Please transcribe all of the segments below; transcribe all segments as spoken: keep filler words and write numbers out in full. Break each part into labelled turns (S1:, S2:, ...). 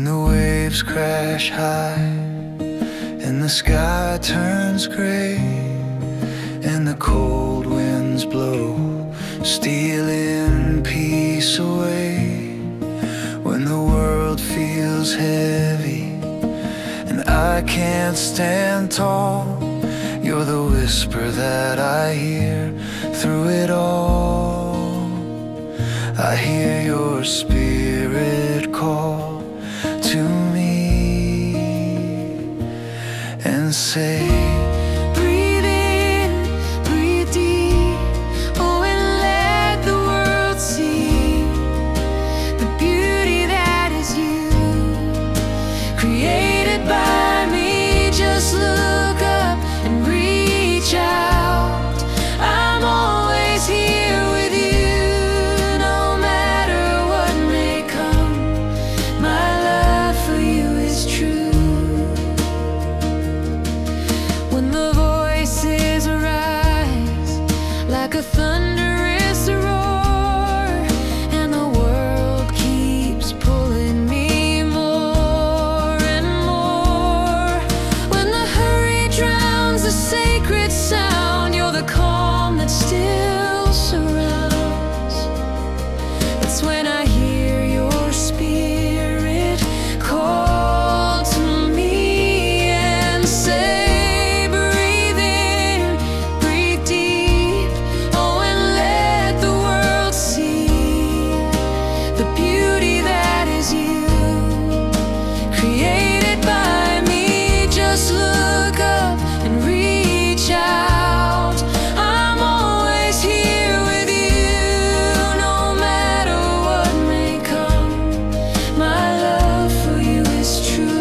S1: When the waves crash high and the sky turns gray and the cold winds blow, stealing peace away. When the world feels heavy and I can't stand tall, you're the whisper that I hear through it all. I hear your spirit call to me and say,
S2: breathe in, breathe deep, oh, and let the world see the beauty that is you, created by me. Just look up and reach out. I'm always here with you, no matter what may come. My love for you is true. When the voices arise like a thunderous roar and the world keeps pulling me more and more, when the hurry drowns the sacred sound, you're the calm that still surrounds. It's when I hear your spirit call to me and say, breathe in, breathe deep, oh, and let the world see the beauty that is you, created by me. Just look up and reach out. I'm always here with you, no matter what may come. My love for you is true.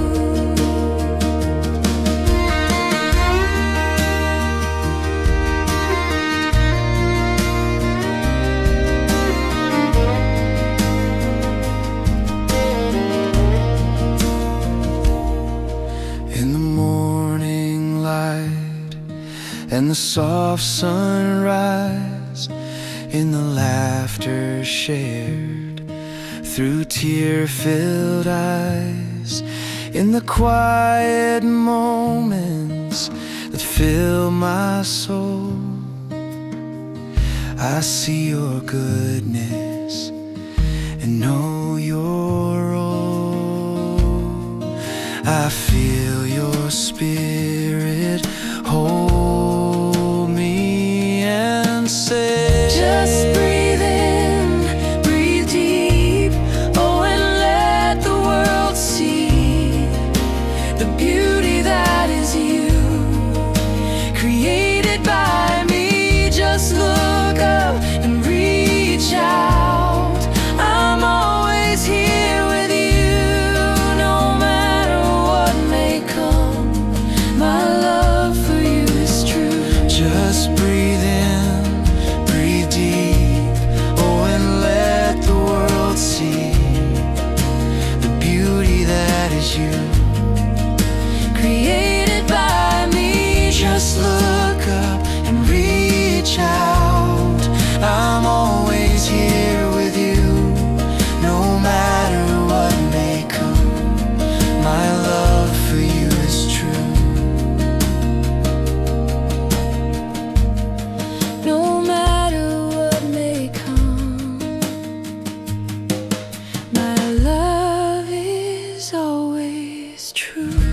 S1: In the morning light and the soft sunrise, in the laughter shared through tear-filled eyes, in the quiet moments that fill my soul, I see your goodness and know your role. I feel your spirit hold me and say,
S2: Just breathe in, breathe deep, oh, and let the world see the beauty that is you, created by me. Just look up and reach out. I'm always here with you, no matter what may come. My love for you is true.
S1: just breathe in, breathe deep, oh, and let the world see the beauty that is you,
S2: Created by me.
S1: just look up and reach out. I'm always here with you, no matter what may come. My love for you is true.
S2: No matter what may come, my love is always true.